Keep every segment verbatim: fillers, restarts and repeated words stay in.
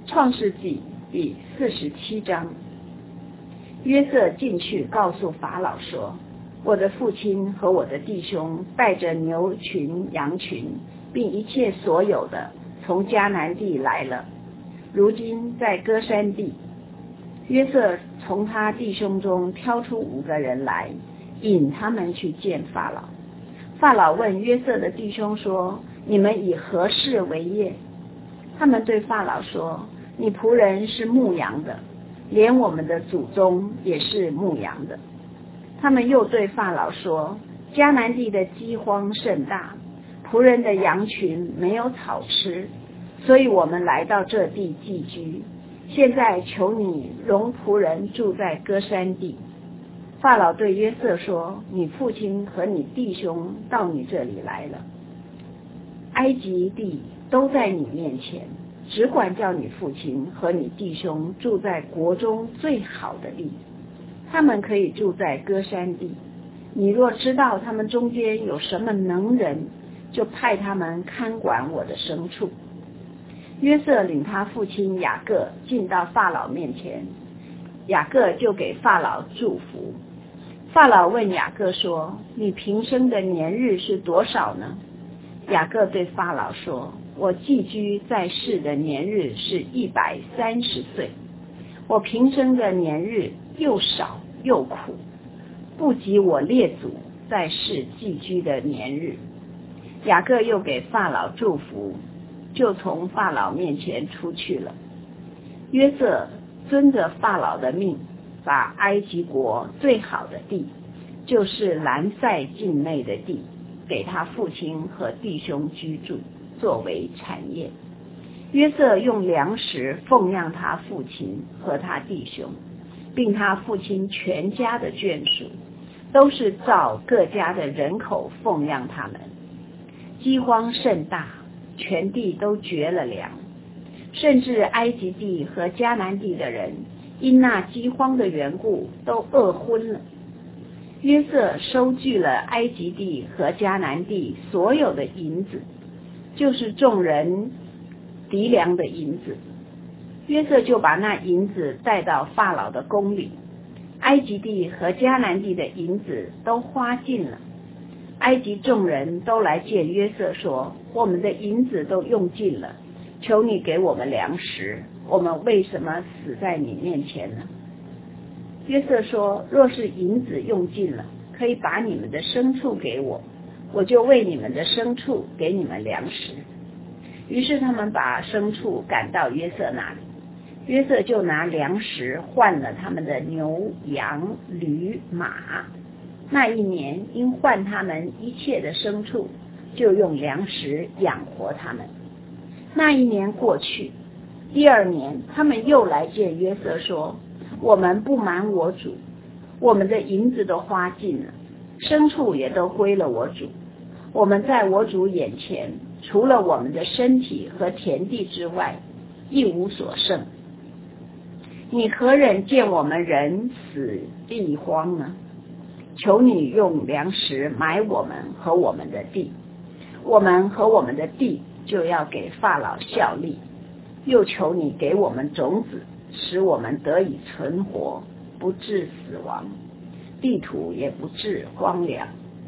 创世纪第四十七章。约瑟进去告诉法老说，我的父亲和我的弟兄带着牛群羊群并一切所有的从迦南地来了，如今在歌珊地。约瑟从他弟兄中挑出五个人来，引他们去见法老。法老问约瑟的弟兄说，你们以何事为业？他们对法老说，你仆人是牧羊的，连我们的祖宗也是牧羊的。他们又对法老说，迦南地的饥荒甚大，仆人的羊群没有草吃，所以我们来到这地寄居。现在求你容仆人住在歌珊地。法老对约瑟说，你父亲和你弟兄到你这里来了，埃及地都在你面前，只管叫你父亲和你弟兄住在国中最好的地，他们可以住在歌珊地。你若知道他们中间有什么能人，就派他们看管我的牲畜。约瑟领他父亲雅各进到法老面前，雅各就给法老祝福。法老问雅各说，你平生的年日是多少呢？雅各对法老说，我寄居在世的年日是一百三十岁，我平生的年日又少又苦，不及我列祖在世寄居的年日。雅各又给法老祝福，就从法老面前出去了。约瑟遵着法老的命，把埃及国最好的地，就是兰塞境内的地，给他父亲和弟兄居住，作为产业。约瑟用粮食奉养他父亲和他弟兄，并他父亲全家的眷属，都是照各家的人口奉养他们。饥荒甚大，全地都绝了粮，甚至埃及地和迦南地的人因那饥荒的缘故都饿昏了。约瑟收据了埃及地和迦南地所有的银子，就是众人籴粮的银子。约瑟就把那银子带到法老的宫里，埃及地和迦南地的银子都花尽了。埃及众人都来见约瑟说，我们的银子都用尽了，求你给我们粮食，我们为什么死在你面前呢？约瑟说，若是银子用尽了，可以把你们的牲畜给我，我就为你们的牲畜给你们粮食。于是他们把牲畜赶到约瑟那里，约瑟就拿粮食换了他们的牛羊驴马。那一年因换他们一切的牲畜，就用粮食养活他们。那一年过去，第二年他们又来见约瑟说，我们不瞒我主，我们的银子都花尽了，牲畜也都归了我主，我们在我主眼前除了我们的身体和田地之外，一无所剩。你何忍见我们人死地荒呢？求你用粮食买我们和我们的地，我们和我们的地就要给法老效力。又求你给我们种子，使我们得以存活，不致死亡，地土也不致荒凉。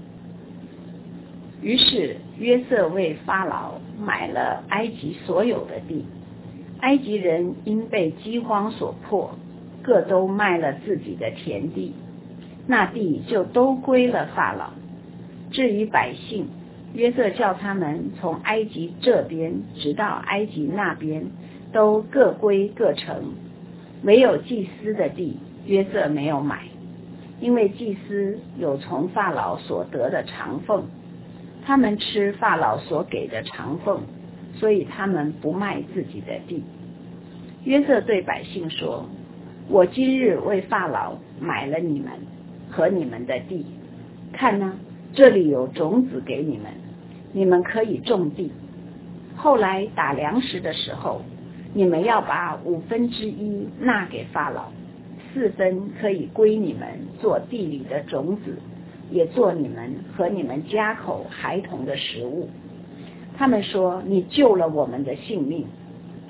于是约瑟为法老买了埃及所有的地。埃及人因被饥荒所迫，各都卖了自己的田地，那地就都归了法老。至于百姓，约瑟叫他们从埃及这边直到埃及那边，都各归各城。唯有祭司的地，约瑟没有买，因为祭司有从法老所得的长俸，他们吃法老所给的长俸，所以他们不卖自己的地。约瑟对百姓说，我今日为法老买了你们和你们的地，看呢，这里有种子给你们，你们可以种地。后来打粮食的时候，你们要把五分之一纳给法老，四分可以归你们做地里的种子，也做你们和你们家口孩童的食物。他们说，你救了我们的性命，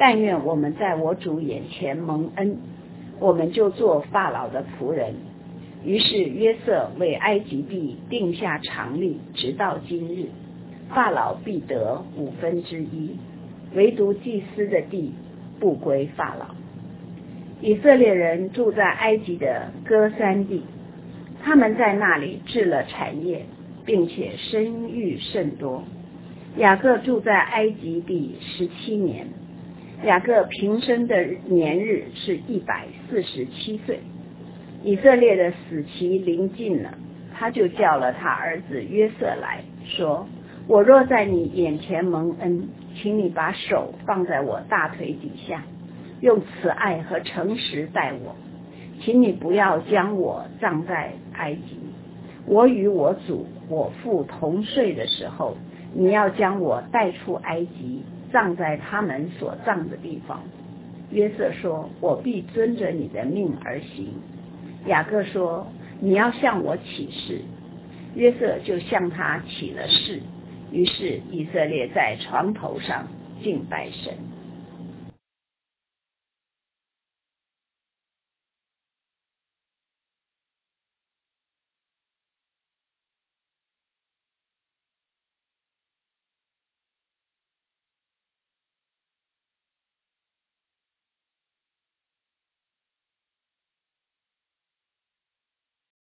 但愿我们在我主眼前蒙恩，我们就做法老的仆人。于是约瑟为埃及地定下常例，直到今日，法老必得五分之一，唯独祭司的地不归法老。以色列人住在埃及的歌珊地，他们在那里置了产业，并且生育甚多。雅各住在埃及地十七年，雅各平生的年日是一百四十七岁。以色列的死期临近了，他就叫了他儿子约瑟来说，我若在你眼前蒙恩，请你把手放在我大腿底下，用慈爱和诚实待我，请你不要将我葬在埃及。我与我祖我父同睡的时候，你要将我带出埃及，葬在他们所葬的地方。约瑟说，我必遵着你的命而行。雅各说，你要向我起誓。约瑟就向他起了誓。于是以色列在床头上敬拜神。